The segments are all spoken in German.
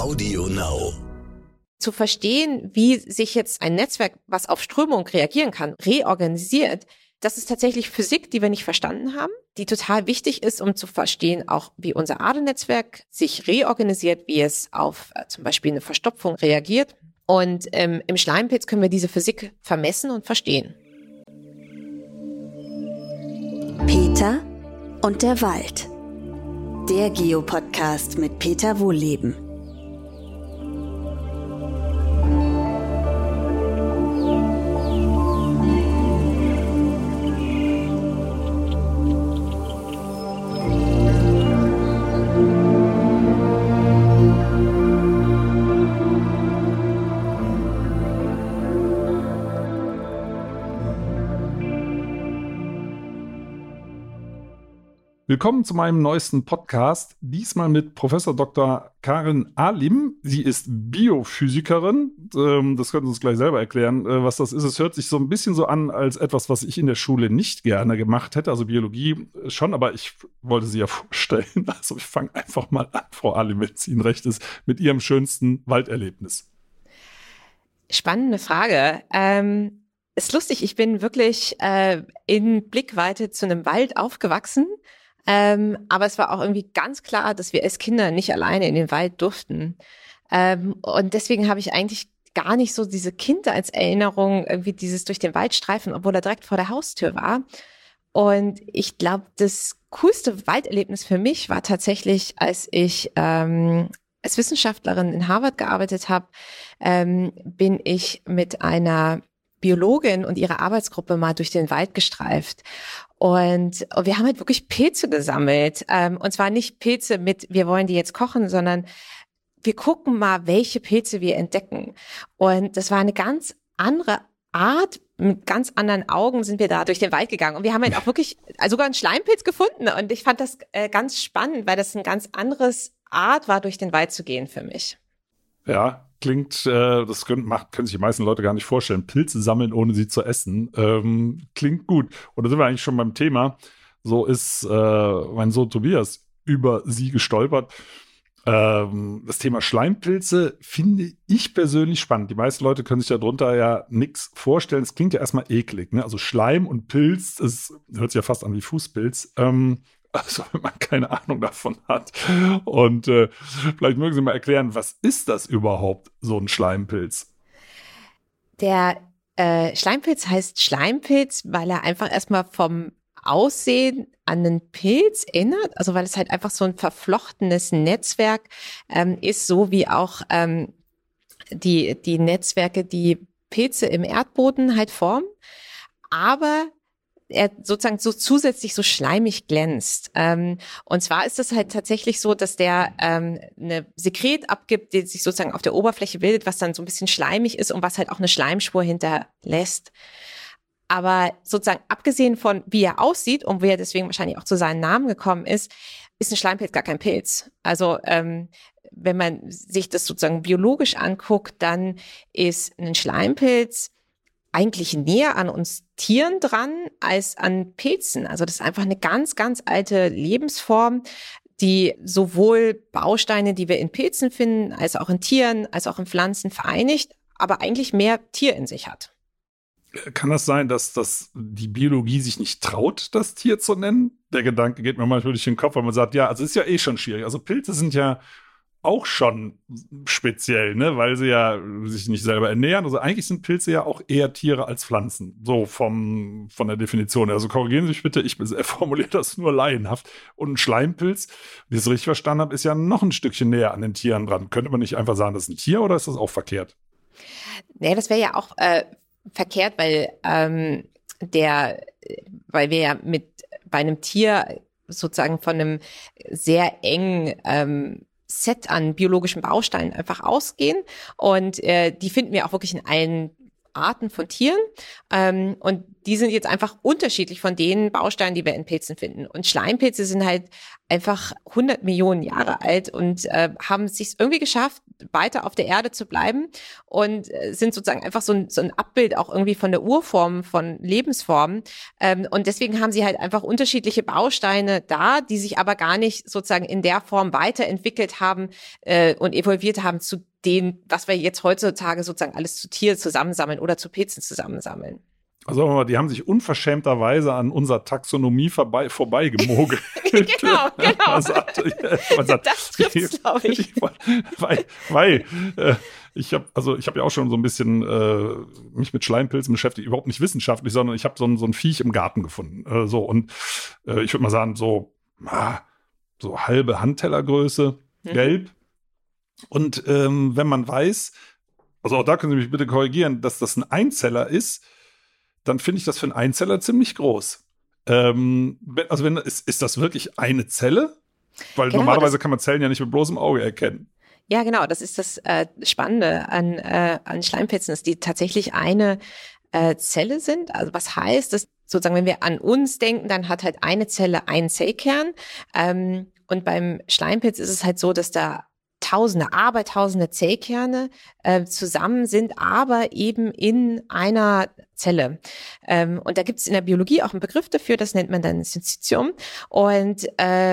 Audio Now. Zu verstehen, wie sich jetzt ein Netzwerk, was auf Strömung reagieren kann, reorganisiert, das ist tatsächlich Physik, die wir nicht verstanden haben, die total wichtig ist, um zu verstehen, auch wie unser Adernetzwerk sich reorganisiert, wie es auf zum Beispiel eine Verstopfung reagiert. Und im Schleimpilz können wir diese Physik vermessen und verstehen. Peter und der Wald. Der Geopodcast mit Peter Wohlleben. Willkommen zu meinem neuesten Podcast, diesmal mit Professor Dr. Karin Alim. Sie ist Biophysikerin. Das können Sie uns gleich selber erklären, was das ist. Es hört sich so ein bisschen so an, als etwas, was ich in der Schule nicht gerne gemacht hätte. Also Biologie schon, aber ich wollte sie ja vorstellen. Also ich fange einfach mal an, Frau Alim, wenn es Ihnen recht ist, mit Ihrem schönsten Walderlebnis. Spannende Frage. Ist lustig, ich bin wirklich in Blickweite zu einem Wald aufgewachsen. Aber es war auch irgendwie ganz klar, dass wir als Kinder nicht alleine in den Wald durften. Und deswegen habe ich eigentlich gar nicht so diese Kindheitserinnerung, irgendwie dieses durch den Wald streifen, obwohl er direkt vor der Haustür war. Und ich glaube, das coolste Walderlebnis für mich war tatsächlich, als ich als Wissenschaftlerin in Harvard gearbeitet habe, bin ich mit einer Biologin und ihrer Arbeitsgruppe mal durch den Wald gestreift. Und wir haben halt wirklich Pilze gesammelt. Und zwar nicht Pilze mit, wir wollen die jetzt kochen, sondern wir gucken mal, welche Pilze wir entdecken. Und das war eine ganz andere Art, mit ganz anderen Augen sind wir da durch den Wald gegangen. Und wir haben halt auch wirklich sogar einen Schleimpilz gefunden. Und ich fand das ganz spannend, weil das ein ganz anderes Art war, durch den Wald zu gehen für mich. Ja, klingt, das können sich die meisten Leute gar nicht vorstellen. Pilze sammeln, ohne sie zu essen. Klingt gut. Und da sind wir eigentlich schon beim Thema. So ist mein Sohn Tobias über sie gestolpert. Das Thema Schleimpilze finde ich persönlich spannend. Die meisten Leute können sich darunter ja nichts vorstellen. Es klingt ja erstmal eklig, ne? Also Schleim und Pilz, das hört sich ja fast an wie Fußpilz. Also wenn man keine Ahnung davon hat. Und vielleicht mögen Sie mal erklären, was ist das überhaupt, so ein Schleimpilz? Der Schleimpilz heißt Schleimpilz, weil er einfach erstmal vom Aussehen an einen Pilz erinnert. Also weil es halt einfach so ein verflochtenes Netzwerk ist, so wie auch die Netzwerke, die Pilze im Erdboden halt formen. Aber er sozusagen so zusätzlich so schleimig glänzt. Und zwar ist es halt tatsächlich so, dass der eine Sekret abgibt, die sich sozusagen auf der Oberfläche bildet, was dann so ein bisschen schleimig ist und was halt auch eine Schleimspur hinterlässt. Aber sozusagen abgesehen von, wie er aussieht und wie er deswegen wahrscheinlich auch zu seinem Namen gekommen ist ein Schleimpilz gar kein Pilz. Also wenn man sich das sozusagen biologisch anguckt, dann ist ein Schleimpilz eigentlich näher an uns Tieren dran als an Pilzen. Also das ist einfach eine ganz, ganz alte Lebensform, die sowohl Bausteine, die wir in Pilzen finden, als auch in Tieren, als auch in Pflanzen vereinigt, aber eigentlich mehr Tier in sich hat. Kann das sein, dass die Biologie sich nicht traut, das Tier zu nennen? Der Gedanke geht mir manchmal durch den Kopf, weil man sagt, ja, also ist ja eh schon schwierig. Also Pilze sind ja auch schon speziell, ne, weil sie ja sich nicht selber ernähren. Also eigentlich sind Pilze ja auch eher Tiere als Pflanzen, so von der Definition. Also korrigieren Sie mich bitte, ich formuliere das nur laienhaft. Und ein Schleimpilz, wie ich es richtig verstanden habe, ist ja noch ein Stückchen näher an den Tieren dran. Könnte man nicht einfach sagen, das ist ein Tier oder ist das auch verkehrt? Nee, das wäre ja auch verkehrt, weil wir ja bei einem Tier sozusagen von einem sehr engen Set an biologischen Bausteinen einfach ausgehen und die finden wir auch wirklich in allen Arten von Tieren und die sind jetzt einfach unterschiedlich von den Bausteinen, die wir in Pilzen finden. Und Schleimpilze sind halt einfach 100 Millionen Jahre alt und haben es sich irgendwie geschafft, weiter auf der Erde zu bleiben und sind sozusagen einfach so ein Abbild auch irgendwie von der Urform, von Lebensformen. Und deswegen haben sie halt einfach unterschiedliche Bausteine da, die sich aber gar nicht sozusagen in der Form weiterentwickelt haben und evolviert haben zu denen, was wir jetzt heutzutage sozusagen alles zu Tieren zusammensammeln oder zu Pilzen zusammensammeln. Also die haben sich unverschämterweise an unserer Taxonomie vorbeigemogelt. Genau. Man sagt, das trifft's, glaube ich. Weil ich habe ja auch schon so ein bisschen mich mit Schleimpilzen beschäftigt, überhaupt nicht wissenschaftlich, sondern ich habe so ein Viech im Garten gefunden. Und ich würde mal sagen, so halbe Handtellergröße, gelb. Und wenn man weiß, also auch da können Sie mich bitte korrigieren, dass das ein Einzeller ist, dann finde ich das für einen Einzeller ziemlich groß. Ist das wirklich eine Zelle? Weil genau, normalerweise kann man Zellen ja nicht mit bloßem Auge erkennen. Ja, genau, das ist das Spannende an Schleimpilzen, dass die tatsächlich eine Zelle sind. Also was heißt, dass sozusagen, wenn wir an uns denken, dann hat halt eine Zelle einen Zellkern. Und beim Schleimpilz ist es halt so, dass da Tausende Zellkerne zusammen sind, aber eben in einer Zelle. Und da gibt es in der Biologie auch einen Begriff dafür, das nennt man dann Syncytium. Und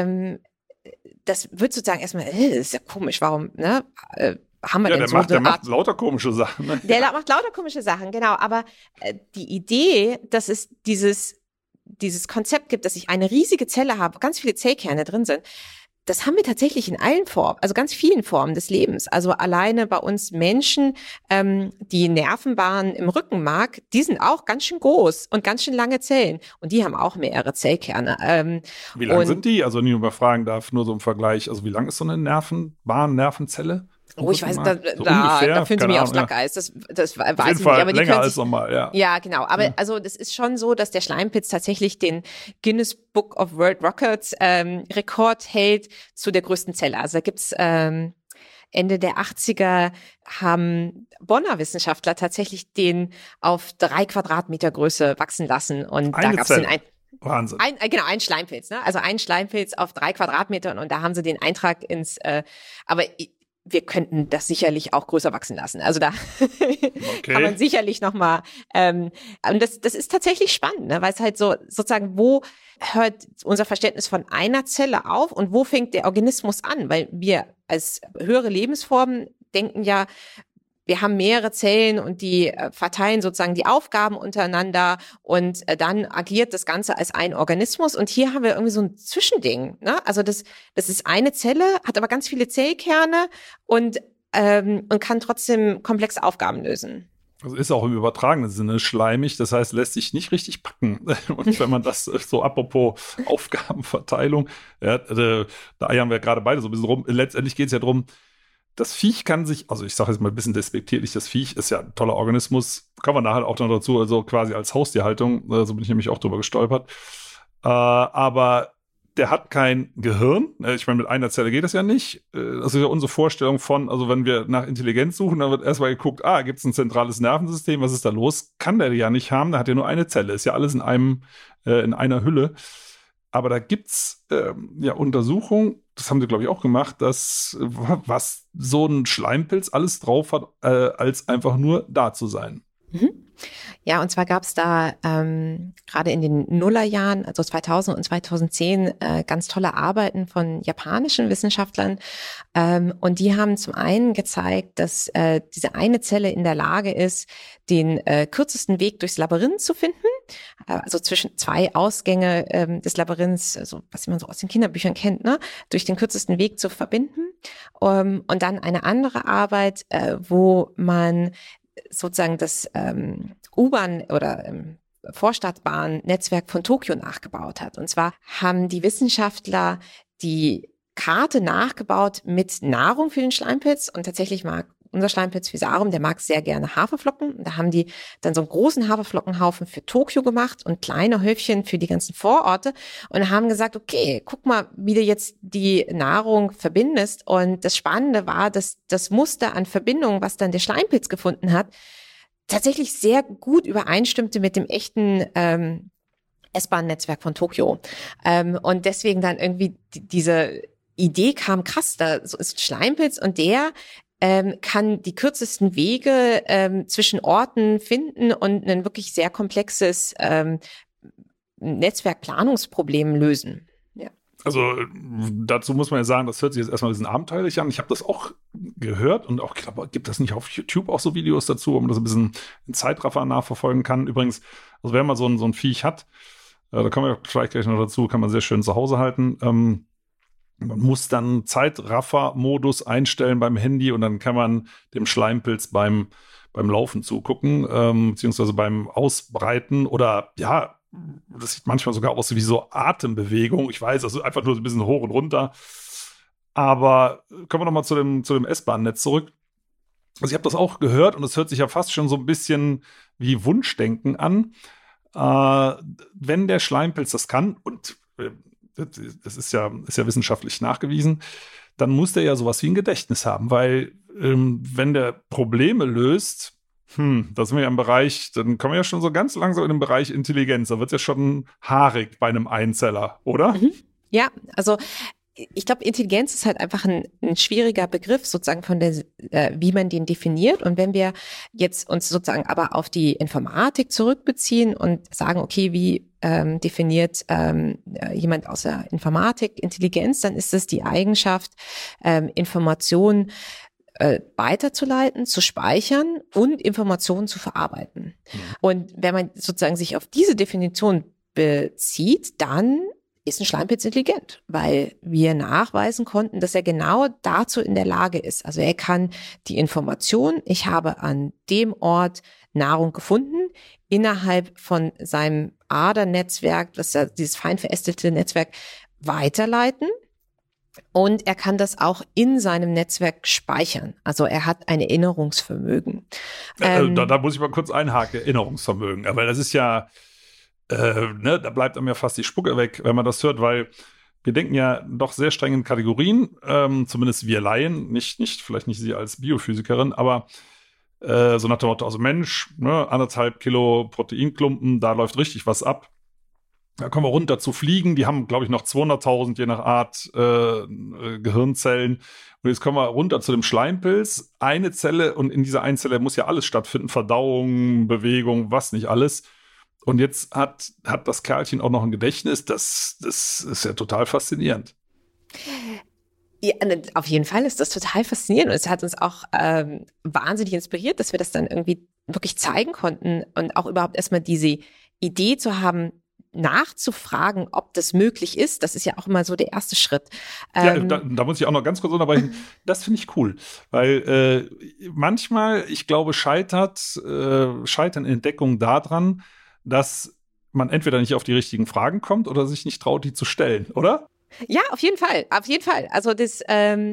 das wird sozusagen erstmal, das ist ja komisch, warum, ne? Haben wir denn so eine Art? Der macht lauter komische Sachen. Ne? Der macht lauter komische Sachen, genau. Aber die Idee, dass es dieses Konzept gibt, dass ich eine riesige Zelle habe, wo ganz viele Zellkerne drin sind, das haben wir tatsächlich in allen Formen, also ganz vielen Formen des Lebens. Also alleine bei uns Menschen, die Nervenbahnen im Rückenmark, die sind auch ganz schön groß und ganz schön lange Zellen. Und die haben auch mehrere Zellkerne. Wie lang sind die? Also nicht überfragen darf, nur so im Vergleich. Also wie lang ist so eine Nervenzelle? Oh, ich weiß, da fühlen Sie mich aufs Glackeis. Das weiß ich nicht. Aber länger als normal, ja. Ja, genau. Aber also das ist schon so, dass der Schleimpilz tatsächlich den Guinness Book of World Records Rekord hält zu der größten Zelle. Also da gibt's Ende der 80er haben Bonner Wissenschaftler tatsächlich den auf 3 Quadratmeter Größe wachsen lassen. Und da gab's den Wahnsinn. Ein Schleimpilz, ne? Also ein Schleimpilz auf 3 Quadratmetern und da haben sie den Eintrag ins, aber wir könnten das sicherlich auch größer wachsen lassen. Also da kann man sicherlich noch mal, und das ist tatsächlich spannend, ne? Weil es halt so sozusagen, wo hört unser Verständnis von einer Zelle auf und wo fängt der Organismus an? Weil wir als höhere Lebensformen denken ja, wir haben mehrere Zellen und die verteilen sozusagen die Aufgaben untereinander und dann agiert das Ganze als ein Organismus. Und hier haben wir irgendwie so ein Zwischending, ne? Also das ist eine Zelle, hat aber ganz viele Zellkerne und kann trotzdem komplexe Aufgaben lösen. Also ist auch im übertragenen Sinne schleimig, das heißt, lässt sich nicht richtig packen. Und wenn man das so, apropos Aufgabenverteilung, ja, da eiern wir gerade beide so ein bisschen rum. Letztendlich geht es ja darum, das Viech kann sich, also ich sage jetzt mal ein bisschen despektierlich, das Viech ist ja ein toller Organismus, kommen wir nachher auch noch dazu, also quasi als Haustierhaltung, so bin ich nämlich auch drüber gestolpert. Aber der hat kein Gehirn. Ich meine, mit einer Zelle geht das ja nicht. Das ist ja unsere Vorstellung von, also wenn wir nach Intelligenz suchen, dann wird erstmal geguckt, gibt es ein zentrales Nervensystem, was ist da los? Kann der ja nicht haben, der hat ja nur eine Zelle, ist ja alles in einer Hülle. Aber da gibt's Untersuchungen, das haben sie, glaube ich, auch gemacht, dass was so ein Schleimpilz alles drauf hat, als einfach nur da zu sein. Mhm. Ja, und zwar gab es da gerade in den Nullerjahren, also 2000 und 2010, ganz tolle Arbeiten von japanischen Wissenschaftlern. Und die haben zum einen gezeigt, dass diese eine Zelle in der Lage ist, den kürzesten Weg durchs Labyrinth zu finden. Also zwischen 2 Ausgänge des Labyrinths, also was man so aus den Kinderbüchern kennt, ne, durch den kürzesten Weg zu verbinden. Und dann eine andere Arbeit, wo man sozusagen das U-Bahn- oder Vorstadtbahn-Netzwerk von Tokio nachgebaut hat. Und zwar haben die Wissenschaftler die Karte nachgebaut mit Nahrung für den Schleimpilz. Und tatsächlich mag unser Schleimpilz Physarum, der mag sehr gerne Haferflocken. Da haben die dann so einen großen Haferflockenhaufen für Tokio gemacht und kleine Häufchen für die ganzen Vororte und haben gesagt, okay, guck mal, wie du jetzt die Nahrung verbindest. Und das Spannende war, dass das Muster an Verbindungen, was dann der Schleimpilz gefunden hat, tatsächlich sehr gut übereinstimmte mit dem echten S-Bahn-Netzwerk von Tokio. Und deswegen dann irgendwie diese Idee kam, krass, da ist ein Schleimpilz und der kann die kürzesten Wege zwischen Orten finden und ein wirklich sehr komplexes Netzwerkplanungsproblem lösen. Ja. Also dazu muss man ja sagen, das hört sich jetzt erstmal ein bisschen abenteuerlich an. Ich habe das auch gehört und auch, ich glaube, gibt das nicht auf YouTube auch so Videos dazu, wo man das ein bisschen in Zeitraffer nachverfolgen kann. Übrigens, also wenn man so ein Viech hat, da kommen wir vielleicht gleich noch dazu, kann man sehr schön zu Hause halten. Man muss dann Zeitraffer-Modus einstellen beim Handy und dann kann man dem Schleimpilz beim Laufen zugucken, beziehungsweise beim Ausbreiten oder ja, das sieht manchmal sogar aus wie so Atembewegung. Ich weiß, also einfach nur so ein bisschen hoch und runter. Aber kommen wir nochmal zu dem S-Bahn-Netz zurück. Also ich habe das auch gehört und es hört sich ja fast schon so ein bisschen wie Wunschdenken an. Wenn der Schleimpilz das kann, und das ist ja wissenschaftlich nachgewiesen, dann muss der ja sowas wie ein Gedächtnis haben, weil wenn der Probleme löst, da sind wir ja im Bereich, dann kommen wir ja schon so ganz langsam in den Bereich Intelligenz. Da wird es ja schon haarig bei einem Einzeller, oder? Ja, also ich glaube, Intelligenz ist halt einfach ein schwieriger Begriff, sozusagen von der, wie man den definiert. Und wenn wir jetzt uns sozusagen aber auf die Informatik zurückbeziehen und sagen, okay, wie definiert jemand aus der Informatik Intelligenz, dann ist es die Eigenschaft, Informationen weiterzuleiten, zu speichern und Informationen zu verarbeiten. Und wenn man sozusagen sich auf diese Definition bezieht, dann ist ein Schleimpilz intelligent, weil wir nachweisen konnten, dass er genau dazu in der Lage ist. Also er kann die Information, ich habe an dem Ort Nahrung gefunden, innerhalb von seinem Adernetzwerk, das ist ja dieses fein verästelte Netzwerk, weiterleiten. Und er kann das auch in seinem Netzwerk speichern. Also er hat ein Erinnerungsvermögen. Da muss ich mal kurz einhaken, Erinnerungsvermögen. Aber das ist ja, da bleibt einem ja fast die Spucke weg, wenn man das hört, weil wir denken ja doch sehr streng in Kategorien, zumindest wir Laien, vielleicht nicht Sie als Biophysikerin, aber so nach dem Motto, also Mensch, 1,5 Kilo Proteinklumpen, da läuft richtig was ab. Da kommen wir runter zu Fliegen, die haben, glaube ich, noch 200.000 je nach Art Gehirnzellen. Und jetzt kommen wir runter zu dem Schleimpilz. Eine Zelle, und in dieser einen Zelle muss ja alles stattfinden, Verdauung, Bewegung, was nicht alles. Und jetzt hat das Kerlchen auch noch ein Gedächtnis, das ist ja total faszinierend. Ja, auf jeden Fall ist das total faszinierend und es hat uns auch wahnsinnig inspiriert, dass wir das dann irgendwie wirklich zeigen konnten und auch überhaupt erstmal diese Idee zu haben, nachzufragen, ob das möglich ist. Das ist ja auch immer so der erste Schritt. Ja, da muss ich auch noch ganz kurz unterbrechen. Das finde ich cool, weil manchmal, ich glaube, scheitern Entdeckungen daran, dass man entweder nicht auf die richtigen Fragen kommt oder sich nicht traut, die zu stellen, oder? Ja, auf jeden Fall, auf jeden Fall. Also es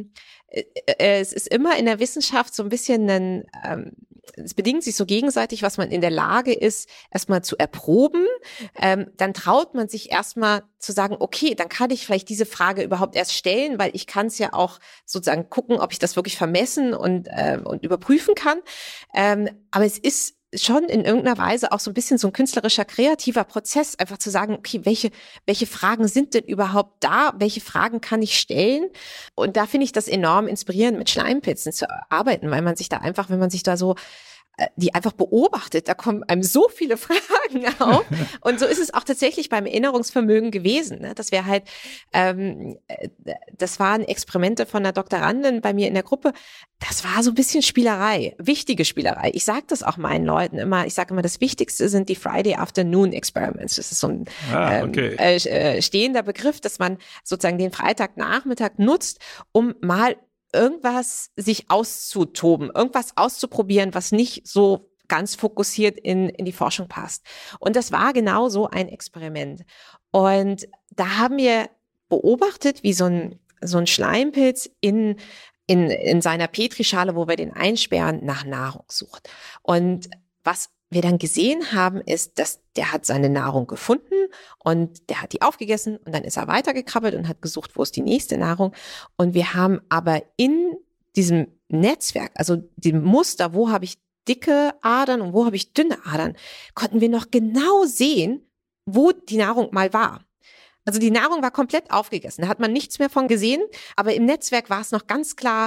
ist immer in der Wissenschaft so ein bisschen es bedingt sich so gegenseitig, was man in der Lage ist, erstmal zu erproben. Dann traut man sich erstmal zu sagen, okay, dann kann ich vielleicht diese Frage überhaupt erst stellen, weil ich kann es ja auch sozusagen gucken, ob ich das wirklich vermessen und überprüfen kann. Aber es ist schon in irgendeiner Weise auch so ein bisschen so ein künstlerischer, kreativer Prozess, einfach zu sagen, okay, welche Fragen sind denn überhaupt da? Welche Fragen kann ich stellen? Und da finde ich das enorm inspirierend, mit Schleimpilzen zu arbeiten, weil man sich da einfach, wenn man sich da so die einfach beobachtet, da kommen einem so viele Fragen auf. Und so ist es auch tatsächlich beim Erinnerungsvermögen gewesen. Ne? Das wäre halt, das waren Experimente von einer Doktorandin bei mir in der Gruppe. Das war so ein bisschen Spielerei, wichtige Spielerei. Ich sage das auch meinen Leuten immer. Ich sage immer, das Wichtigste sind die Friday Afternoon Experiments. Das ist so ein stehender Begriff, dass man sozusagen den Freitagnachmittag nutzt, um mal irgendwas sich auszutoben, irgendwas auszuprobieren, was nicht so ganz fokussiert in die Forschung passt. Und das war genau so ein Experiment. Und da haben wir beobachtet, wie so ein Schleimpilz in seiner Petrischale, wo wir den einsperren, nach Nahrung sucht. Und was wir dann gesehen haben, ist, dass der hat seine Nahrung gefunden und der hat die aufgegessen und dann ist er weitergekrabbelt und hat gesucht, wo ist die nächste Nahrung. Und wir haben aber in diesem Netzwerk, also dem Muster, wo habe ich dicke Adern und wo habe ich dünne Adern, konnten wir noch genau sehen, wo die Nahrung mal war. Also die Nahrung war komplett aufgegessen, da hat man nichts mehr von gesehen, aber im Netzwerk war es noch ganz klar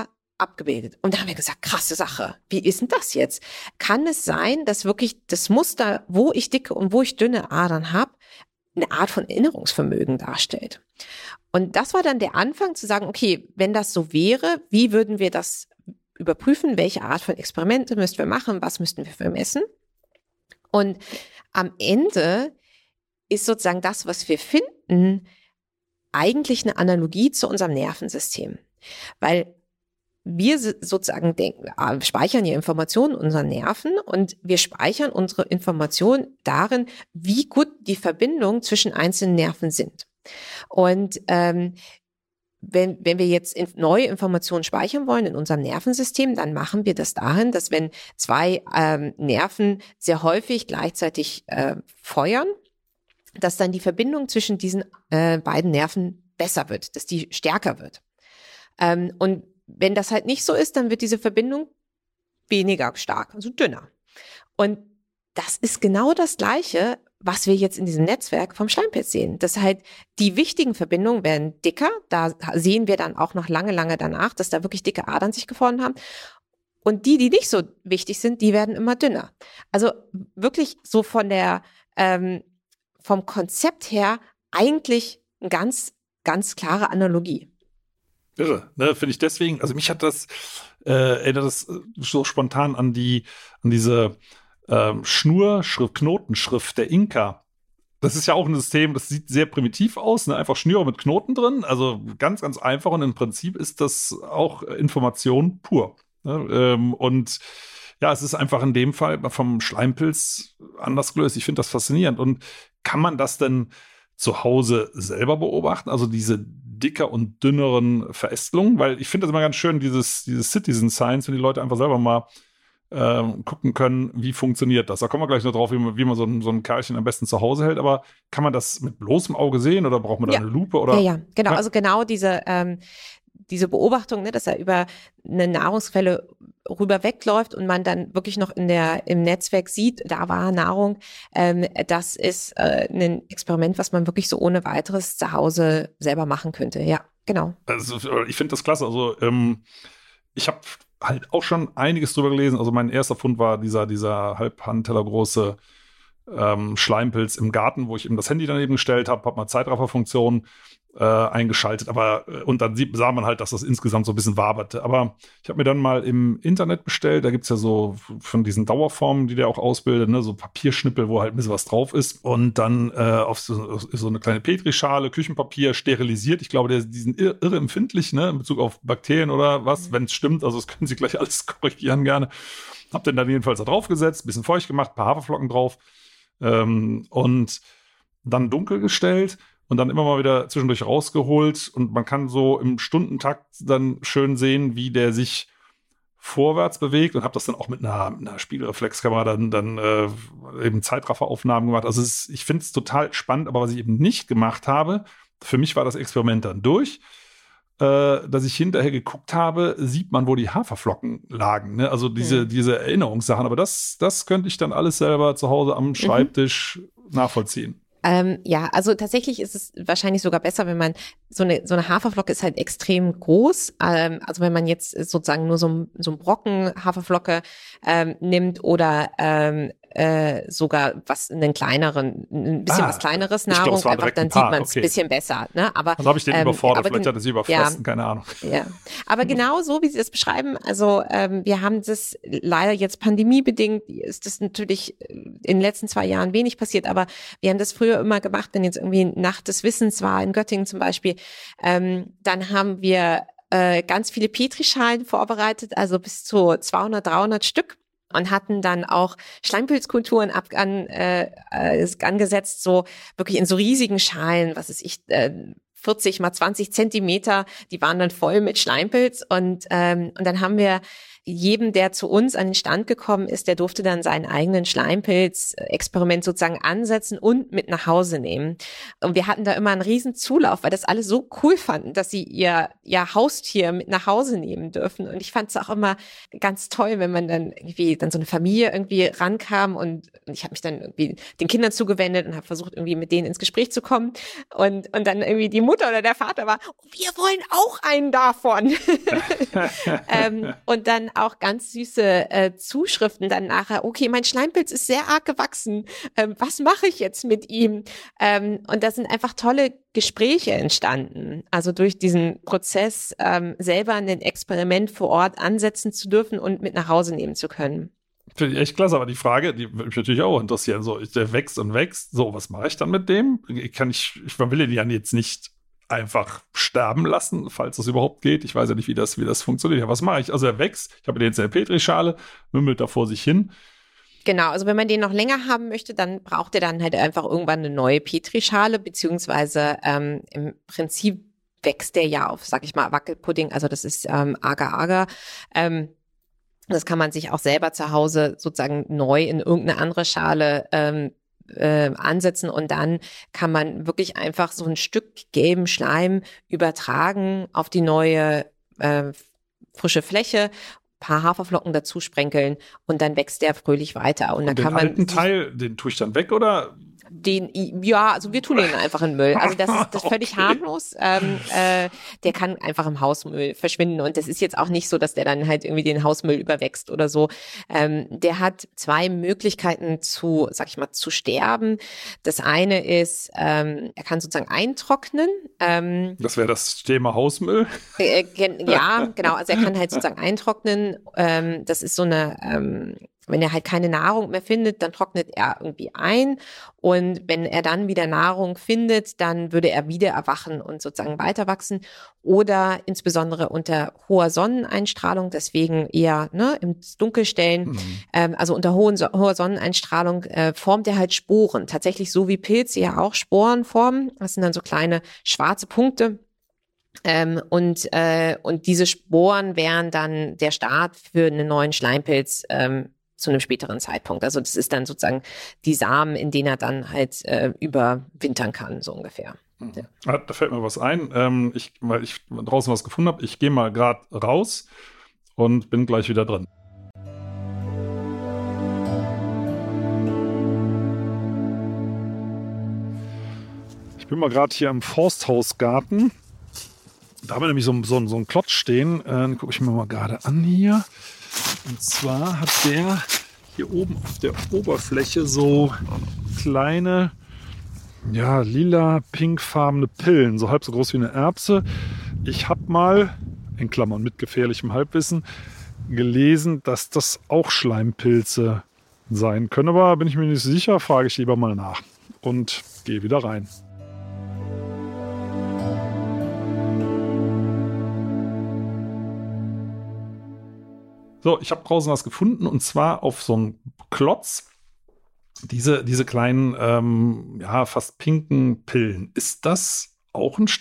abgebildet. Und da haben wir gesagt, krasse Sache. Wie ist denn das jetzt? Kann es sein, dass wirklich das Muster, wo ich dicke und wo ich dünne Adern habe, eine Art von Erinnerungsvermögen darstellt? Und das war dann der Anfang zu sagen, okay, wenn das so wäre, wie würden wir das überprüfen? Welche Art von Experimente müssten wir machen? Was müssten wir vermessen? Und am Ende ist sozusagen das, was wir finden, eigentlich eine Analogie zu unserem Nervensystem. Weil wir sozusagen speichern ja Informationen in unseren Nerven und wir speichern unsere Informationen darin, wie gut die Verbindungen zwischen einzelnen Nerven sind. Und wenn wir jetzt neue Informationen speichern wollen in unserem Nervensystem, dann machen wir das darin, dass wenn zwei Nerven sehr häufig gleichzeitig feuern, dass dann die Verbindung zwischen diesen beiden Nerven besser wird, dass die stärker wird. Und wenn das halt nicht so ist, dann wird diese Verbindung weniger stark, also dünner. Und das ist genau das Gleiche, was wir jetzt in diesem Netzwerk vom Schleimpilz sehen. Das halt, die wichtigen Verbindungen werden dicker. Da sehen wir dann auch noch lange danach, dass da wirklich dicke Adern sich geformt haben. Und die nicht so wichtig sind, die werden immer dünner. Also wirklich so von der vom Konzept her eigentlich eine ganz klare Analogie. Irre, ne, finde ich deswegen, also mich hat das, erinnert das so spontan an diese Schnurschrift, Knotenschrift der Inka. Das ist ja auch ein System, das sieht sehr primitiv aus, ne? Einfach Schnüre mit Knoten drin, also ganz einfach und im Prinzip ist das auch Information pur. Ne? Und ja, es ist einfach in dem Fall vom Schleimpilz anders gelöst. Ich finde das faszinierend. Und kann man das denn zu Hause selber beobachten? Also diese dicker und dünneren Verästelungen? Weil ich finde das immer ganz schön, dieses Citizen Science, wenn die Leute einfach selber mal gucken können, wie funktioniert das. Da kommen wir gleich noch drauf, wie man so ein Kerlchen am besten zu Hause hält. Aber kann man das mit bloßem Auge sehen oder braucht man da eine Lupe? Oder? Ja, genau. Also genau diese Beobachtung, ne, dass er über eine Nahrungsquelle rüber wegläuft und man dann wirklich noch im Netzwerk sieht, da war Nahrung, das ist ein Experiment, was man wirklich so ohne weiteres zu Hause selber machen könnte. Ja, genau. Also ich finde das klasse. Also ich habe halt auch schon einiges drüber gelesen. Also mein erster Fund war dieser Halbhandteller große Schleimpilz im Garten, wo ich eben das Handy daneben gestellt habe mal Zeitrafferfunktion eingeschaltet, und dann sah man halt, dass das insgesamt so ein bisschen waberte. Aber ich habe mir dann mal im Internet bestellt, da gibt's ja so von diesen Dauerformen, die der auch ausbildet, ne, so Papierschnippel, wo halt ein bisschen was drauf ist und dann auf so eine kleine Petrischale, Küchenpapier sterilisiert. Ich glaube, die sind irre empfindlich, ne, in Bezug auf Bakterien oder was, wenn es stimmt. Also das können Sie gleich alles korrigieren gerne. Hab den dann jedenfalls da drauf gesetzt, bisschen feucht gemacht, ein paar Haferflocken drauf und dann dunkel gestellt. Und dann immer mal wieder zwischendurch rausgeholt. Und man kann so im Stundentakt dann schön sehen, wie der sich vorwärts bewegt. Und habe das dann auch mit einer Spiegelreflexkamera dann eben Zeitrafferaufnahmen gemacht. Also ich finde es total spannend. Aber was ich eben nicht gemacht habe, für mich war das Experiment dann durch. Dass ich hinterher geguckt habe, sieht man, wo die Haferflocken lagen. Ne? Also diese Erinnerungssachen. Aber das könnte ich dann alles selber zu Hause am Schreibtisch nachvollziehen. Ja, also tatsächlich ist es wahrscheinlich sogar besser, wenn man so eine Haferflocke ist halt extrem groß. Also wenn man jetzt sozusagen nur so ein Brocken Haferflocke nimmt oder sogar ein bisschen was kleineres Nahrung, glaub, einfach dann sieht man es ein bisschen besser. Ne? Aber dann habe ich den überfordert, vielleicht hat er sie überfressen, keine Ahnung. Ja, aber genau so, wie Sie das beschreiben, also wir haben das leider jetzt pandemiebedingt, ist das natürlich in den letzten 2 Jahren wenig passiert, aber wir haben das früher immer gemacht, wenn jetzt irgendwie Nacht des Wissens war, in Göttingen zum Beispiel, dann haben wir ganz viele Petrischalen vorbereitet, also bis zu 200, 300 Stück. Und hatten dann auch Schleimpilzkulturen angesetzt, so wirklich in so riesigen Schalen, 40 mal 20 Zentimeter, die waren dann voll mit Schleimpilz und dann haben wir jedem, der zu uns an den Stand gekommen ist, der durfte dann seinen eigenen Schleimpilz-Experiment sozusagen ansetzen und mit nach Hause nehmen. Und wir hatten da immer einen riesen Zulauf, weil das alle so cool fanden, dass sie ihr Haustier mit nach Hause nehmen dürfen. Und ich fand es auch immer ganz toll, wenn man dann so eine Familie irgendwie rankam und ich habe mich dann irgendwie den Kindern zugewendet und habe versucht, irgendwie mit denen ins Gespräch zu kommen. Und dann irgendwie die Mutter oder der Vater war, wir wollen auch einen davon. Und dann auch ganz süße Zuschriften dann nachher, okay, mein Schleimpilz ist sehr arg gewachsen, was mache ich jetzt mit ihm? Und da sind einfach tolle Gespräche entstanden. Also durch diesen Prozess selber ein Experiment vor Ort ansetzen zu dürfen und mit nach Hause nehmen zu können. Finde ich echt klasse, aber die Frage, die würde mich natürlich auch interessieren, so, der wächst und wächst, so, was mache ich dann mit dem? Man will den ja jetzt nicht einfach sterben lassen, falls das überhaupt geht. Ich weiß ja nicht, wie das funktioniert. Ja, was mache ich? Also er wächst, ich habe den jetzt in der Petrischale, mümmelt da vor sich hin. Genau, also wenn man den noch länger haben möchte, dann braucht er dann halt einfach irgendwann eine neue Petrischale, beziehungsweise im Prinzip wächst der ja auf, sag ich mal, Wackelpudding, also das ist Agar-Agar. Das kann man sich auch selber zu Hause sozusagen neu in irgendeine andere Schale ansetzen und dann kann man wirklich einfach so ein Stück gelben Schleim übertragen auf die neue frische Fläche, paar Haferflocken dazu sprenkeln und dann wächst der fröhlich weiter. Und dann den kann man alten Teil, den tue ich dann weg, oder? Also wir tun den einfach in den Müll. Also das ist völlig harmlos. Der kann einfach im Hausmüll verschwinden und das ist jetzt auch nicht so, dass der dann halt irgendwie den Hausmüll überwächst oder so. Der hat zwei Möglichkeiten zu sterben. Das eine ist, er kann sozusagen eintrocknen. Das wäre das Thema Hausmüll. Ja, genau. Also er kann halt sozusagen eintrocknen. Das ist so eine wenn er halt keine Nahrung mehr findet, dann trocknet er irgendwie ein und wenn er dann wieder Nahrung findet, dann würde er wieder erwachen und sozusagen weiter wachsen oder insbesondere unter hoher Sonneneinstrahlung, deswegen eher ins Dunkel stellen, also unter hoher Sonneneinstrahlung formt er halt Sporen, tatsächlich so wie Pilze ja auch Sporen formen, das sind dann so kleine schwarze Punkte. Und diese Sporen wären dann der Start für einen neuen Schleimpilz zu einem späteren Zeitpunkt. Also das ist dann sozusagen die Samen, in denen er dann halt überwintern kann, so ungefähr. Ja. Da fällt mir was ein, weil ich draußen was gefunden habe. Ich gehe mal gerade raus und bin gleich wieder drin. Ich bin mal gerade hier im Forsthausgarten. Da haben wir nämlich so einen Klotz stehen. Den gucke ich mir mal gerade an hier. Und zwar hat der hier oben auf der Oberfläche so kleine, lila-pinkfarbene Pillen, so halb so groß wie eine Erbse. Ich habe mal, in Klammern mit gefährlichem Halbwissen, gelesen, dass das auch Schleimpilze sein können. Aber bin ich mir nicht sicher, frage ich lieber mal nach und gehe wieder rein. So, ich habe draußen was gefunden und zwar auf so einem Klotz diese kleinen, fast pinken Pillen. Ist das auch ein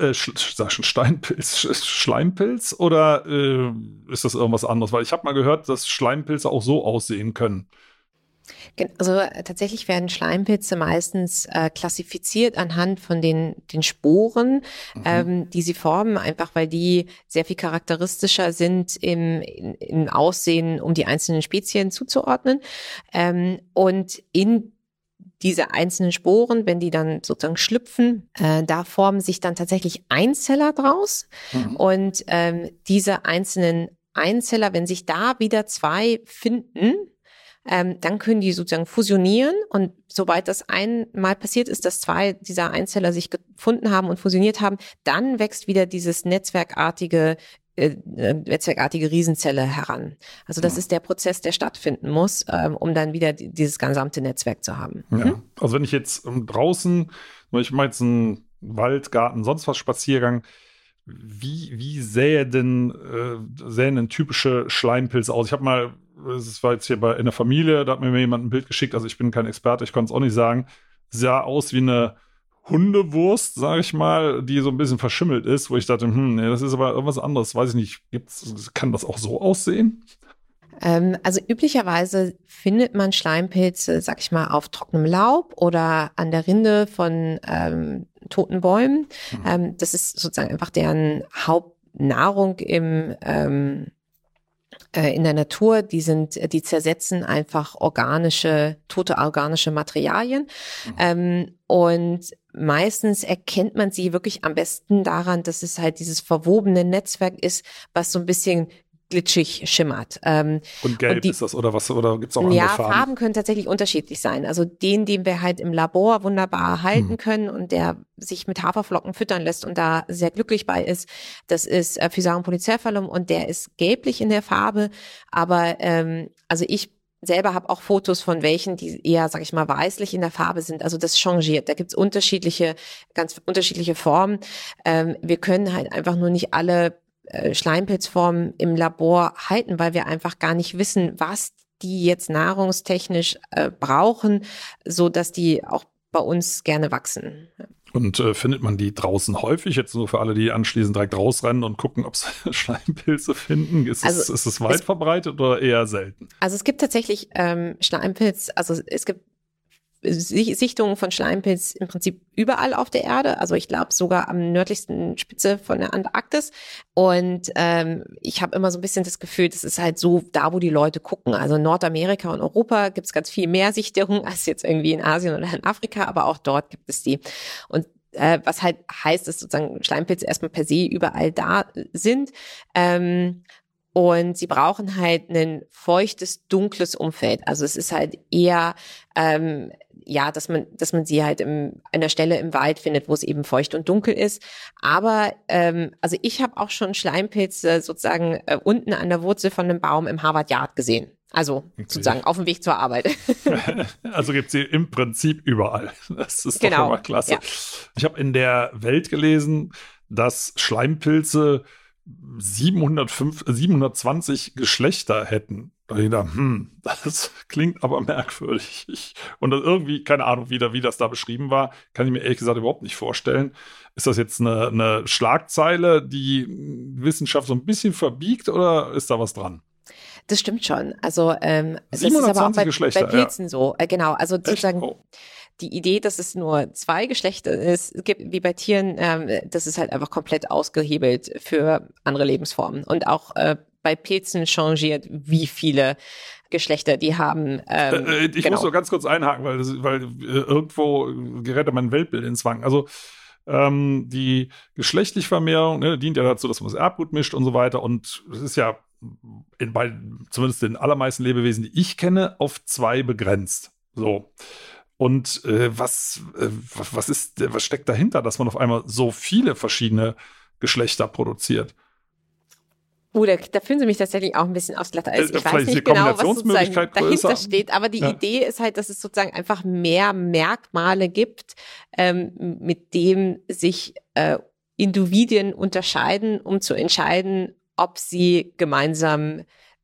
Schleimpilz oder ist das irgendwas anderes? Weil ich habe mal gehört, dass Schleimpilze auch so aussehen können. Also tatsächlich werden Schleimpilze meistens klassifiziert anhand von den Sporen, die sie formen, einfach weil die sehr viel charakteristischer sind im Aussehen, um die einzelnen Spezien zuzuordnen. Und in diese einzelnen Sporen, wenn die dann sozusagen schlüpfen, da formen sich dann tatsächlich Einzeller draus. Und diese einzelnen Einzeller, wenn sich da wieder zwei finden, dann können die sozusagen fusionieren und sobald das einmal passiert ist, dass zwei dieser Einzeller sich gefunden haben und fusioniert haben, dann wächst wieder dieses netzwerkartige Riesenzelle heran. Also das ist der Prozess, der stattfinden muss, um dann wieder dieses gesamte Netzwerk zu haben. Ja, also wenn ich jetzt draußen, ich mache jetzt einen Wald, Garten, sonst was Spaziergang, wie sähen denn typische Schleimpilze aus? Ich habe mal, das war jetzt hier in der Familie, da hat mir jemand ein Bild geschickt, also ich bin kein Experte, ich konnte es auch nicht sagen, sah aus wie eine Hundewurst, sage ich mal, die so ein bisschen verschimmelt ist, wo ich dachte, das ist aber irgendwas anderes, weiß ich nicht, kann das auch so aussehen? Also üblicherweise findet man Schleimpilze, sag ich mal, auf trockenem Laub oder an der Rinde von toten Bäumen. Das ist sozusagen einfach deren Hauptnahrung in der Natur, die zersetzen einfach tote organische Materialien. Und meistens erkennt man sie wirklich am besten daran, dass es halt dieses verwobene Netzwerk ist, was so ein bisschen glitschig schimmert. Und gelb ist das oder was? Oder gibt es auch andere Farben? Ja, Farben können tatsächlich unterschiedlich sein. Also den wir halt im Labor wunderbar halten können und der sich mit Haferflocken füttern lässt und da sehr glücklich bei ist, das ist Physarum polycephalum und der ist gelblich in der Farbe. Aber also ich selber habe auch Fotos von welchen, die eher, sag ich mal, weißlich in der Farbe sind. Also das changiert. Da gibt's ganz unterschiedliche Formen. Wir können halt einfach nur nicht alle Schleimpilzformen im Labor halten, weil wir einfach gar nicht wissen, was die jetzt nahrungstechnisch brauchen, so dass die auch bei uns gerne wachsen. Und findet man die draußen häufig? Jetzt nur für alle, die anschließend direkt rausrennen und gucken, ob sie Schleimpilze finden. Ist es weit verbreitet oder eher selten? Also es gibt tatsächlich Schleimpilz, also es gibt Sichtungen von Schleimpilz im Prinzip überall auf der Erde, also ich glaube sogar am nördlichsten Spitze von der Antarktis und ich habe immer so ein bisschen das Gefühl, das ist halt so da, wo die Leute gucken, also in Nordamerika und Europa gibt es ganz viel mehr Sichtungen als jetzt irgendwie in Asien oder in Afrika, aber auch dort gibt es die und was halt heißt, dass sozusagen Schleimpilze erstmal per se überall da sind, und sie brauchen halt ein feuchtes, dunkles Umfeld. Also es ist halt eher, dass man sie halt an der Stelle im Wald findet, wo es eben feucht und dunkel ist. Aber also ich habe auch schon Schleimpilze sozusagen unten an der Wurzel von einem Baum im Harvard Yard gesehen. Also sozusagen auf dem Weg zur Arbeit. Also gibt es sie im Prinzip überall. Das ist genau. Doch schon mal klasse. Ja. Ich habe in der Welt gelesen, dass Schleimpilze 720 Geschlechter hätten. Da ich dachte, das klingt aber merkwürdig. Und das irgendwie, keine Ahnung, wie das da beschrieben war, kann ich mir ehrlich gesagt überhaupt nicht vorstellen. Ist das jetzt eine Schlagzeile, die Wissenschaft so ein bisschen verbiegt oder ist da was dran? Das stimmt schon. Also das 720 ist aber auch bei Pilzen so. Genau, also sozusagen die Idee, dass es nur 2 Geschlechter gibt, wie bei Tieren, das ist halt einfach komplett ausgehebelt für andere Lebensformen. Und auch bei Pilzen changiert, wie viele Geschlechter die haben. Ich muss so ganz kurz einhaken, weil irgendwo gerät mein Weltbild ins Wanken. Also die geschlechtliche Vermehrung dient ja dazu, dass man das Erbgut mischt und so weiter. Und es ist ja zumindest den allermeisten Lebewesen, die ich kenne, auf 2 begrenzt. So. Und was steckt dahinter, dass man auf einmal so viele verschiedene Geschlechter produziert? Da fühlen Sie mich tatsächlich auch ein bisschen aufs Glatteis. Ich weiß nicht genau, was sozusagen dahinter steht, aber die Idee ist halt, dass es sozusagen einfach mehr Merkmale gibt, mit dem sich Individuen unterscheiden, um zu entscheiden, ob sie gemeinsam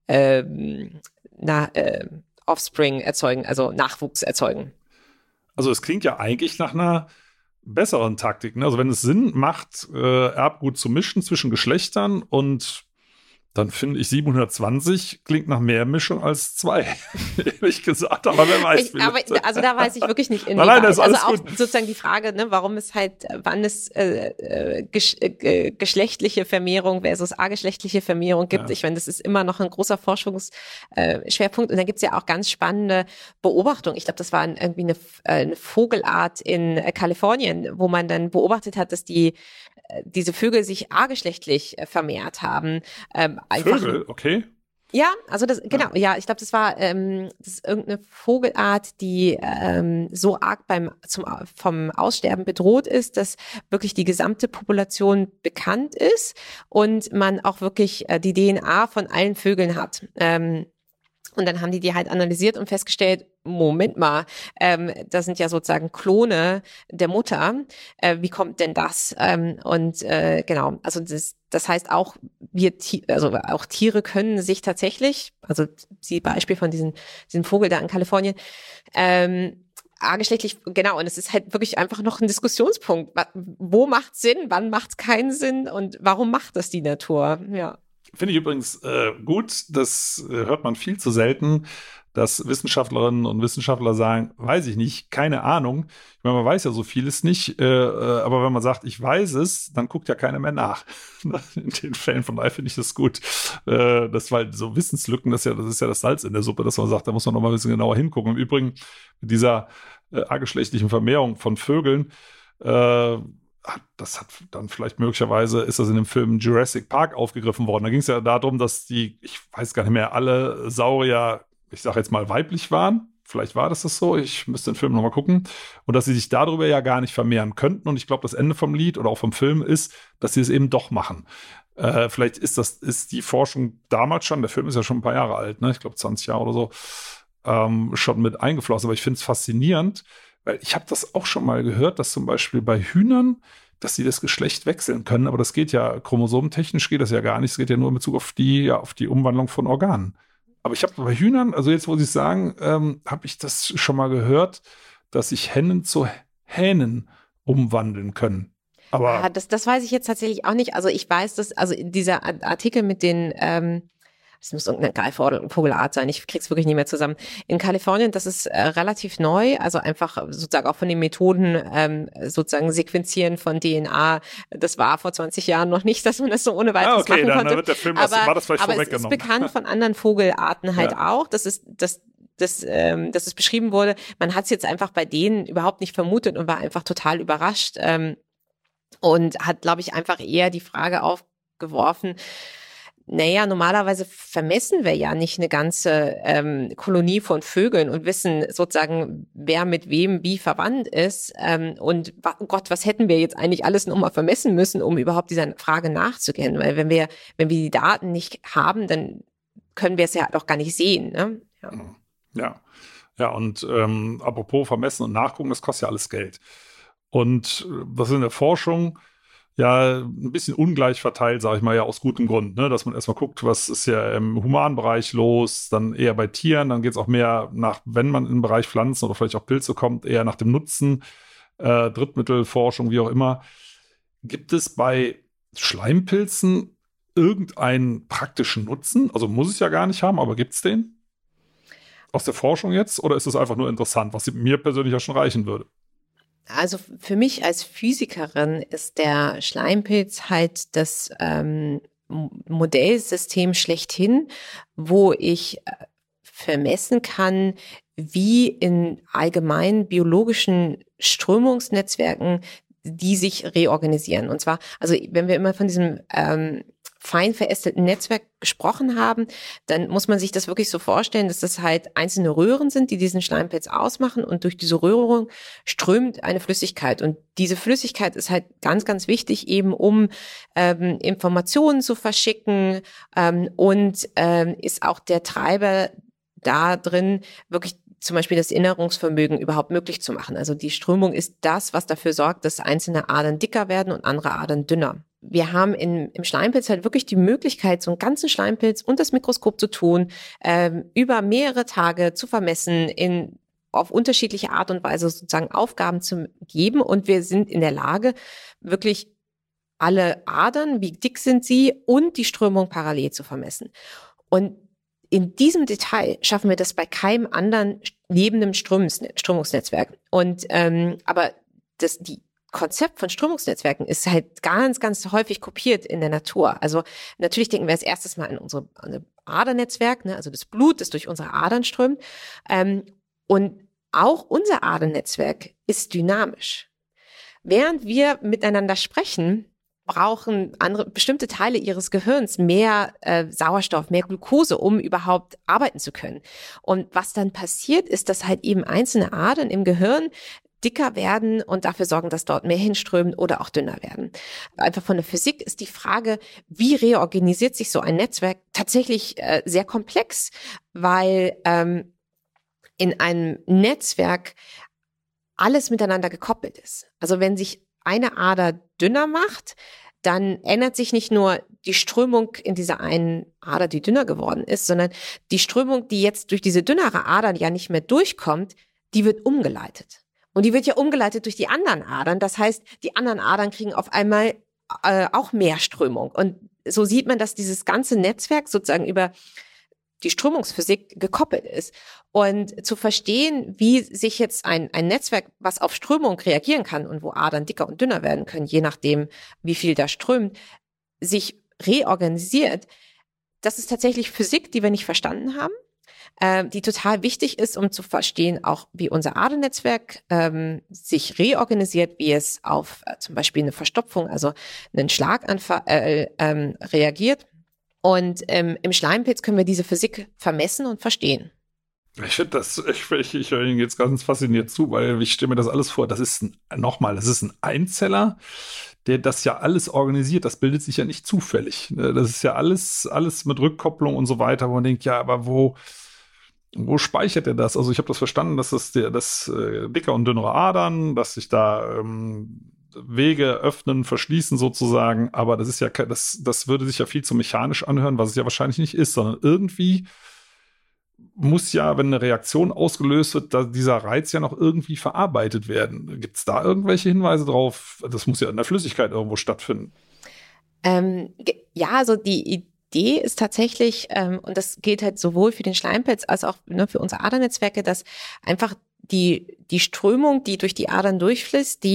Offspring erzeugen, also Nachwuchs erzeugen. Also es klingt ja eigentlich nach einer besseren Taktik. Ne? Also wenn es Sinn macht, Erbgut zu mischen zwischen Geschlechtern und dann finde ich 720 klingt nach mehr Mischung als 2, ehrlich gesagt, aber wer weiß. Also da weiß ich wirklich nicht Nein, das ist alles also auch gut. sozusagen die Frage, warum es halt, wann es geschlechtliche Vermehrung versus ageschlechtliche Vermehrung gibt. Ja. Ich meine, das ist immer noch ein großer Forschungsschwerpunkt und da gibt es ja auch ganz spannende Beobachtungen. Ich glaube, das war irgendwie eine Vogelart in Kalifornien, wo man dann beobachtet hat, dass diese Vögel sich ageschlechtlich vermehrt haben. Vögel, okay. Ja, also ich glaube, das ist irgendeine Vogelart, die so arg vom Aussterben bedroht ist, dass wirklich die gesamte Population bekannt ist und man auch wirklich die DNA von allen Vögeln hat. Und dann haben die halt analysiert und festgestellt, Moment mal, das sind ja sozusagen Klone der Mutter. Wie kommt denn das? Genau, also das heißt auch, auch Tiere können sich tatsächlich, also die Beispiel von diesem Vogel da in Kalifornien, ageschlechtlich, genau, und es ist halt wirklich einfach noch ein Diskussionspunkt. Wo macht Sinn, wann macht es keinen Sinn und warum macht das die Natur? Ja. Finde ich übrigens gut, das hört man viel zu selten, dass Wissenschaftlerinnen und Wissenschaftler sagen, weiß ich nicht, keine Ahnung. Ich meine, man weiß ja so vieles nicht, aber wenn man sagt, ich weiß es, dann guckt ja keiner mehr nach. In den Fällen, von daher finde ich das gut. Das war halt so Wissenslücken, das ist ja das Salz in der Suppe, dass man sagt, da muss man noch mal ein bisschen genauer hingucken. Im Übrigen, mit dieser ageschlechtlichen Vermehrung von Vögeln, das hat dann vielleicht möglicherweise, ist das in dem Film Jurassic Park aufgegriffen worden. Da ging es ja darum, dass ich weiß gar nicht mehr, alle Saurier, ich sage jetzt mal, weiblich waren. Vielleicht war das so, ich müsste den Film nochmal gucken. Und dass sie sich darüber ja gar nicht vermehren könnten. Und ich glaube, das Ende vom Lied oder auch vom Film ist, dass sie es eben doch machen. Vielleicht ist die Forschung damals schon, der Film ist ja schon ein paar Jahre alt, ne? Ich glaube 20 Jahre oder so, schon mit eingeflossen. Aber ich finde es faszinierend, weil ich habe das auch schon mal gehört, dass zum Beispiel bei Hühnern, dass sie das Geschlecht wechseln können. Aber das geht ja, chromosomtechnisch geht das ja gar nicht. Es geht ja nur in Bezug auf die Umwandlung von Organen. Aber ich habe bei Hühnern, also jetzt, wo Sie es sagen, habe ich das schon mal gehört, dass sich Hennen zu Hähnen umwandeln können. Aber das weiß ich jetzt tatsächlich auch nicht. Also ich weiß, dass, also dieser Artikel mit den, es muss irgendeine Greifvogelart sein, ich krieg's wirklich nicht mehr zusammen. In Kalifornien, das ist relativ neu, also einfach sozusagen auch von den Methoden sozusagen Sequenzieren von DNA. Das war vor 20 Jahren noch nicht, dass man das so ohne weiteres machen konnte. Dann wird der Film, war das vielleicht aber es ist bekannt von anderen Vogelarten halt auch. Das ist dass es beschrieben wurde. Man hat es jetzt einfach bei denen überhaupt nicht vermutet und war einfach total überrascht und hat, glaube ich, einfach eher die Frage aufgeworfen, naja, normalerweise vermessen wir ja nicht eine ganze Kolonie von Vögeln und wissen sozusagen, wer mit wem wie verwandt ist. Und oh Gott, was hätten wir jetzt eigentlich alles nochmal vermessen müssen, um überhaupt dieser Frage nachzugehen? Weil wenn wir die Daten nicht haben, dann können wir es ja doch gar nicht sehen. Ne? Ja, und apropos vermessen und nachgucken, das kostet ja alles Geld. Und das ist in der Forschung ja ein bisschen ungleich verteilt, sage ich mal, ja aus gutem Grund, ne? Dass man erstmal guckt, was ist ja im Humanbereich los, dann eher bei Tieren, dann geht es auch mehr nach, wenn man in den Bereich Pflanzen oder vielleicht auch Pilze kommt, eher nach dem Nutzen, Drittmittelforschung, wie auch immer. Gibt es bei Schleimpilzen irgendeinen praktischen Nutzen? Also muss es ja gar nicht haben, aber gibt es den? Aus der Forschung jetzt? Oder ist es einfach nur interessant, was mir persönlich ja schon reichen würde? Also für mich als Physikerin ist der Schleimpilz halt das Modellsystem schlechthin, wo ich vermessen kann, wie in allgemeinen biologischen Strömungsnetzwerken die sich reorganisieren. Und zwar, also wenn wir immer von diesem fein verästelten Netzwerk gesprochen haben, dann muss man sich das wirklich so vorstellen, dass das halt einzelne Röhren sind, die diesen Schleimpilz ausmachen und durch diese Röhrung strömt eine Flüssigkeit und diese Flüssigkeit ist halt ganz, ganz wichtig eben, um Informationen zu verschicken und ist auch der Treiber da drin, wirklich zum Beispiel das Erinnerungsvermögen überhaupt möglich zu machen. Also die Strömung ist das, was dafür sorgt, dass einzelne Adern dicker werden und andere Adern dünner. Wir haben im Schleimpilz halt wirklich die Möglichkeit, so einen ganzen Schleimpilz unter das Mikroskop zu tun, über mehrere Tage zu vermessen, auf unterschiedliche Art und Weise sozusagen Aufgaben zu geben. Und wir sind in der Lage, wirklich alle Adern, wie dick sind sie, und die Strömung parallel zu vermessen. Und in diesem Detail schaffen wir das bei keinem anderen lebenden Strömungsnetzwerk. Und aber die Konzept von Strömungsnetzwerken ist halt ganz, ganz häufig kopiert in der Natur. Also natürlich denken wir als erstes mal an unser Adernetzwerk, ne, also das Blut, das durch unsere Adern strömt. Und auch unser Adernetzwerk ist dynamisch. Während wir miteinander sprechen, brauchen bestimmte Teile ihres Gehirns mehr Sauerstoff, mehr Glucose, um überhaupt arbeiten zu können. Und was dann passiert, ist, dass halt eben einzelne Adern im Gehirn dicker werden und dafür sorgen, dass dort mehr hinströmen oder auch dünner werden. Einfach von der Physik ist die Frage, wie reorganisiert sich so ein Netzwerk, tatsächlich sehr komplex, weil in einem Netzwerk alles miteinander gekoppelt ist. Also wenn sich eine Ader dünner macht, dann ändert sich nicht nur die Strömung in dieser einen Ader, die dünner geworden ist, sondern die Strömung, die jetzt durch diese dünnere Ader ja nicht mehr durchkommt, die wird umgeleitet. Und die wird ja umgeleitet durch die anderen Adern. Das heißt, die anderen Adern kriegen auf einmal auch mehr Strömung. Und so sieht man, dass dieses ganze Netzwerk sozusagen über die Strömungsphysik gekoppelt ist. Und zu verstehen, wie sich jetzt ein Netzwerk, was auf Strömung reagieren kann und wo Adern dicker und dünner werden können, je nachdem, wie viel da strömt, sich reorganisiert, das ist tatsächlich Physik, die wir nicht verstanden haben, die total wichtig ist, um zu verstehen, auch wie unser Adernetzwerk sich reorganisiert, wie es auf zum Beispiel eine Verstopfung, also einen Schlaganfall reagiert. Und im Schleimpilz können wir diese Physik vermessen und verstehen. Ich finde ich höre Ihnen jetzt ganz fasziniert zu, weil ich stelle mir das alles vor, das ist ein Einzeller, der das ja alles organisiert, das bildet sich ja nicht zufällig. Das ist ja alles mit Rückkopplung und so weiter, wo man denkt, ja, aber wo speichert er das? Also ich habe das verstanden, dass das dicke und dünnere Adern, dass sich da Wege öffnen, verschließen sozusagen, aber das ist ja, das würde sich ja viel zu mechanisch anhören, was es ja wahrscheinlich nicht ist, sondern irgendwie muss ja, wenn eine Reaktion ausgelöst wird, da dieser Reiz ja noch irgendwie verarbeitet werden. Gibt es da irgendwelche Hinweise drauf? Das muss ja in der Flüssigkeit irgendwo stattfinden. Ja, also die Idee ist tatsächlich, und das gilt halt sowohl für den Schleimpilz als auch für unsere Adernetzwerke, dass einfach die Strömung, die durch die Adern durchfließt,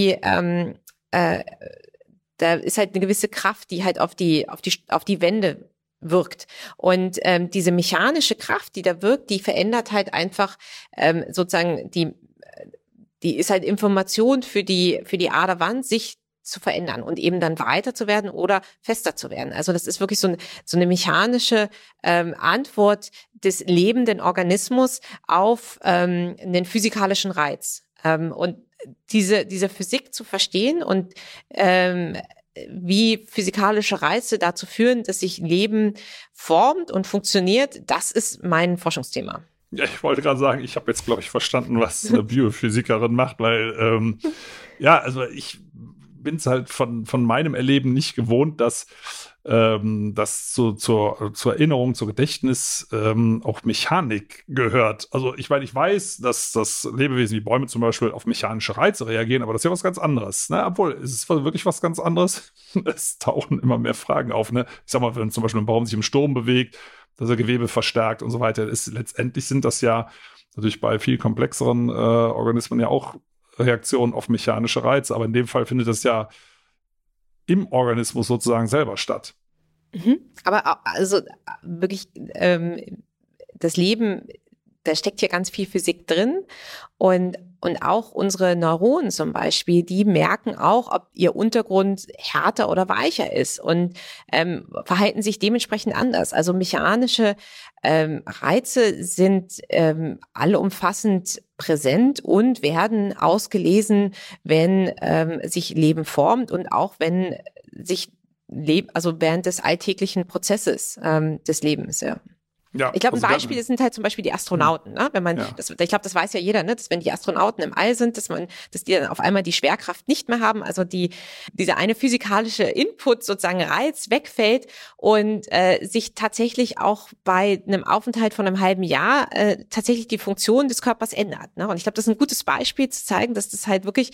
da ist halt eine gewisse Kraft, die halt auf die Wände wirkt. Und diese mechanische Kraft, die da wirkt, die verändert halt einfach sozusagen die ist halt Information für die Aderwand, sich zu verändern und eben dann weiter zu werden oder fester zu werden. Also das ist wirklich so eine mechanische Antwort des lebenden Organismus auf einen physikalischen Reiz. Und diese Physik zu verstehen und wie physikalische Reize dazu führen, dass sich Leben formt und funktioniert, das ist mein Forschungsthema. Ja, ich wollte gerade sagen, ich habe jetzt, glaube ich, verstanden, was eine Biophysikerin macht, weil, also ich bin es halt von meinem Erleben nicht gewohnt, dass das zur Erinnerung, zur Gedächtnis auch Mechanik gehört. Also ich meine, ich weiß, dass das Lebewesen wie Bäume zum Beispiel auf mechanische Reize reagieren, aber das ist ja was ganz anderes. Ne? Obwohl, es ist wirklich was ganz anderes. Es tauchen immer mehr Fragen auf. Ne? Ich sag mal, wenn zum Beispiel ein Baum sich im Sturm bewegt, dass er Gewebe verstärkt und so weiter, letztendlich sind das ja natürlich bei viel komplexeren Organismen ja auch Reaktionen auf mechanische Reize, aber in dem Fall findet das ja im Organismus sozusagen selber statt. Aber also wirklich das Leben, da steckt hier ganz viel Physik drin und auch unsere Neuronen zum Beispiel, die merken auch, ob ihr Untergrund härter oder weicher ist und verhalten sich dementsprechend anders. Also mechanische Reize sind allumfassend präsent und werden ausgelesen, wenn sich Leben formt und auch wenn sich also während des alltäglichen Prozesses des Lebens, ja. Ja, ich glaube, ein Beispiel sind halt zum Beispiel die Astronauten, ne? Wenn man, ich glaube, das weiß ja jeder, ne? Dass wenn die Astronauten im All sind, dass die dann auf einmal die Schwerkraft nicht mehr haben, also dieser eine physikalische Input, sozusagen Reiz wegfällt und sich tatsächlich auch bei einem Aufenthalt von einem halben Jahr tatsächlich die Funktion des Körpers ändert, ne? Und ich glaube, das ist ein gutes Beispiel zu zeigen, dass das halt wirklich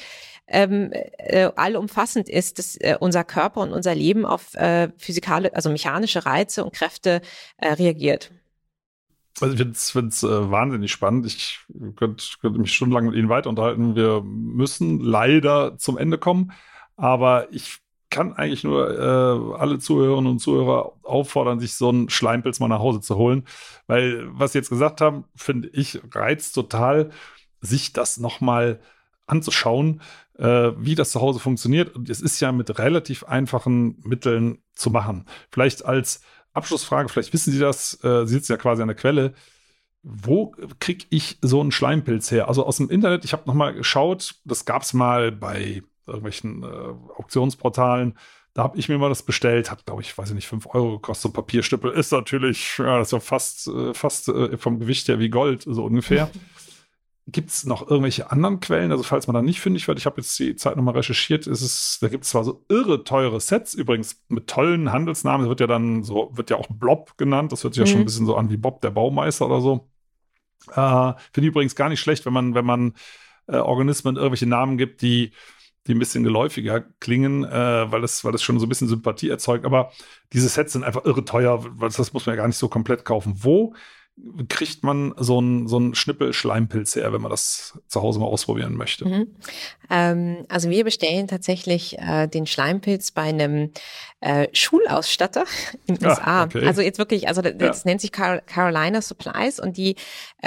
allumfassend ist, dass unser Körper und unser Leben auf also mechanische Reize und Kräfte reagiert. Also ich finde es wahnsinnig spannend. Ich könnte mich stundenlang mit Ihnen weiter unterhalten. Wir müssen leider zum Ende kommen, aber ich kann eigentlich nur alle Zuhörerinnen und Zuhörer auffordern, sich so einen Schleimpilz mal nach Hause zu holen, weil was Sie jetzt gesagt haben, finde ich, reizt total, sich das nochmal anzuschauen, wie das zu Hause funktioniert. Und es ist ja mit relativ einfachen Mitteln zu machen. Vielleicht als Abschlussfrage, vielleicht wissen Sie das, Sie sitzen ja quasi an der Quelle. Wo kriege ich so einen Schleimpilz her? Also aus dem Internet, ich habe nochmal geschaut, das gab es mal bei irgendwelchen Auktionsportalen. Da habe ich mir mal das bestellt, hat, glaube ich, weiß ich nicht, 5 Euro gekostet. So ein Papierstüppel ist natürlich, ja, das ist ja fast vom Gewicht her wie Gold, so ungefähr. Gibt es noch irgendwelche anderen Quellen? Also falls man da nicht fündig wird, ich habe jetzt die Zeit nochmal recherchiert, da gibt es zwar so irre teure Sets, übrigens mit tollen Handelsnamen, wird ja auch Blob genannt, das hört sich ja schon ein bisschen so an wie Bob der Baumeister oder so. Finde ich übrigens gar nicht schlecht, wenn man Organismen irgendwelche Namen gibt, die ein bisschen geläufiger klingen, weil das schon so ein bisschen Sympathie erzeugt, aber diese Sets sind einfach irre teuer, das muss man ja gar nicht so komplett kaufen. Wo kriegt man so einen Schnippel Schleimpilz her, wenn man das zu Hause mal ausprobieren möchte? Also wir bestellen tatsächlich den Schleimpilz bei einem Schulausstatter in den USA. Okay. Also jetzt wirklich, das nennt sich Carolina Supplies und die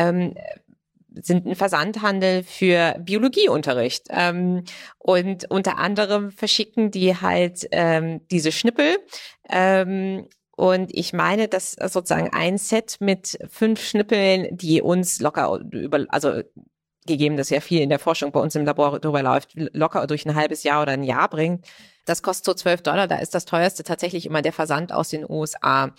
sind ein Versandhandel für Biologieunterricht. Und unter anderem verschicken die halt diese Schnippel. Und ich meine, dass sozusagen ein Set mit 5 Schnippeln, die uns locker gegeben, dass ja viel in der Forschung bei uns im Labor drüber läuft, locker durch ein halbes Jahr oder ein Jahr bringt. Das kostet so $12. Da ist das teuerste tatsächlich immer der Versand aus den USA.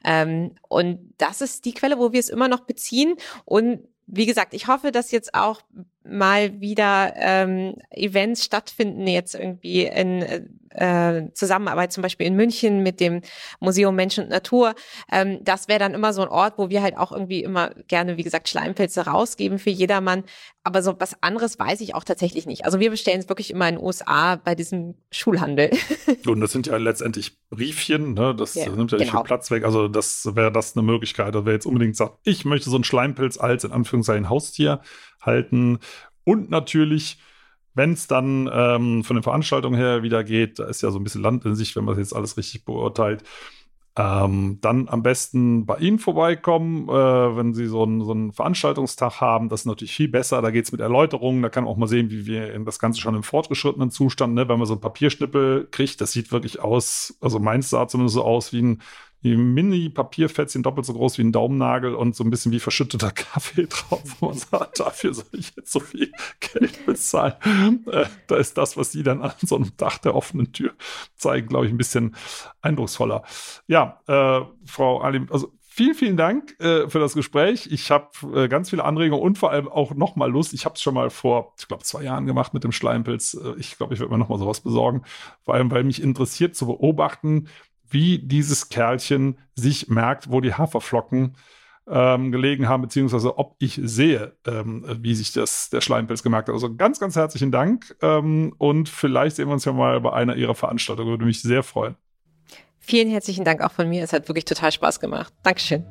Und das ist die Quelle, wo wir es immer noch beziehen. Und wie gesagt, ich hoffe, dass jetzt auch mal wieder Events stattfinden, jetzt irgendwie in Zusammenarbeit zum Beispiel in München mit dem Museum Mensch und Natur. Das wäre dann immer so ein Ort, wo wir halt auch irgendwie immer gerne, wie gesagt, Schleimpilze rausgeben für jedermann. Aber so was anderes weiß ich auch tatsächlich nicht. Also wir bestellen es wirklich immer in den USA bei diesem Schulhandel. Und das sind ja letztendlich Briefchen, ne? Das nimmt ja nicht viel Platz weg. Also das wäre eine Möglichkeit. Also wer jetzt unbedingt sagt, ich möchte so einen Schleimpilz als in Anführungszeichen Haustier halten und natürlich, wenn es dann von den Veranstaltungen her wieder geht, da ist ja so ein bisschen Land in Sicht, wenn man das jetzt alles richtig beurteilt, dann am besten bei Ihnen vorbeikommen, wenn Sie so einen Veranstaltungstag haben. Das ist natürlich viel besser. Da geht es mit Erläuterungen. Da kann man auch mal sehen, wie wir das Ganze schon im fortgeschrittenen Zustand, ne, wenn man so einen Papierschnippel kriegt, das sieht wirklich aus, also meins sah zumindest so aus wie ein Mini-Papierfetzchen, doppelt so groß wie ein Daumennagel und so ein bisschen wie verschütteter Kaffee drauf. Und man sagt, dafür soll ich jetzt so viel Geld bezahlen. Da ist das, was die dann an so einem Dach der offenen Tür zeigen, glaube ich, ein bisschen eindrucksvoller. Ja, Frau Alim, also vielen, vielen Dank für das Gespräch. Ich habe ganz viele Anregungen und vor allem auch noch mal Lust. Ich habe es schon mal vor, ich glaube, 2 Jahren gemacht mit dem Schleimpilz. Ich glaube, ich werde mir noch mal sowas besorgen. Vor allem, weil mich interessiert zu beobachten, wie dieses Kerlchen sich merkt, wo die Haferflocken gelegen haben, beziehungsweise ob ich sehe, wie sich der Schleimpilz gemerkt hat. Also ganz, ganz herzlichen Dank und vielleicht sehen wir uns ja mal bei einer Ihrer Veranstaltungen. Würde mich sehr freuen. Vielen herzlichen Dank auch von mir. Es hat wirklich total Spaß gemacht. Dankeschön.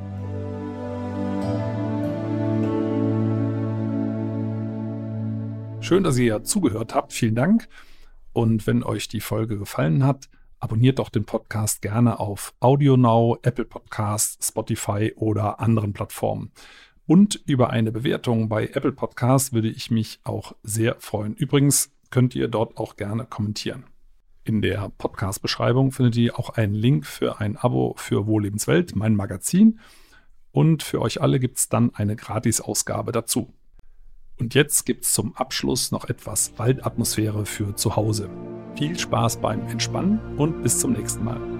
Schön, dass ihr ja zugehört habt. Vielen Dank. Und wenn euch die Folge gefallen hat, abonniert doch den Podcast gerne auf AudioNow, Apple Podcasts, Spotify oder anderen Plattformen. Und über eine Bewertung bei Apple Podcasts würde ich mich auch sehr freuen. Übrigens könnt ihr dort auch gerne kommentieren. In der Podcast-Beschreibung findet ihr auch einen Link für ein Abo für Wohllebenswelt, mein Magazin. Und für euch alle gibt es dann eine Gratis-Ausgabe dazu. Und jetzt gibt es zum Abschluss noch etwas Waldatmosphäre für zu Hause. Viel Spaß beim Entspannen und bis zum nächsten Mal.